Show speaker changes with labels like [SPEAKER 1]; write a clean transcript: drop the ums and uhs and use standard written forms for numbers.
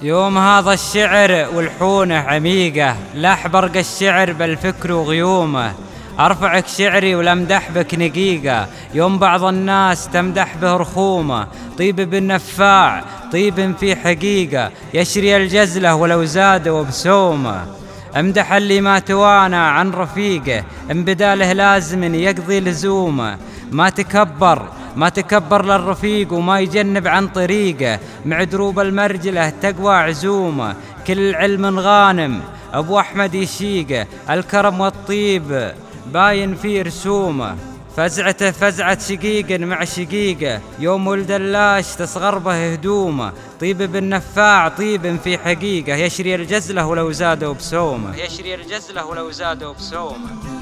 [SPEAKER 1] يوم هذا الشعر والحونه عميقة، لاح برق الشعر بالفكر وغيومه. أرفعك شعري والأمدح بك نقيقة، يوم بعض الناس تمدح به رخومه. طيب بالنفاع طيب في حقيقة، يشري الجزلة ولو زاد وبسومه. امدح اللي ما توانى عن رفيقه، ان بداله لازم يقضي لزومه. ما تكبر للرفيق وما يجنب عن طريقه، مع دروب المرجله تقوى عزومه. كل علم غانم ابو احمد يشيقه، الكرم والطيب باين في رسومه. فزعته فزعة شقيق مع شقيقه، يوم ولد اللاش تصغر به هدومه. طيب بالنفاع طيب في حقيقة، يشري الجزلة ولو زادوا بسومه.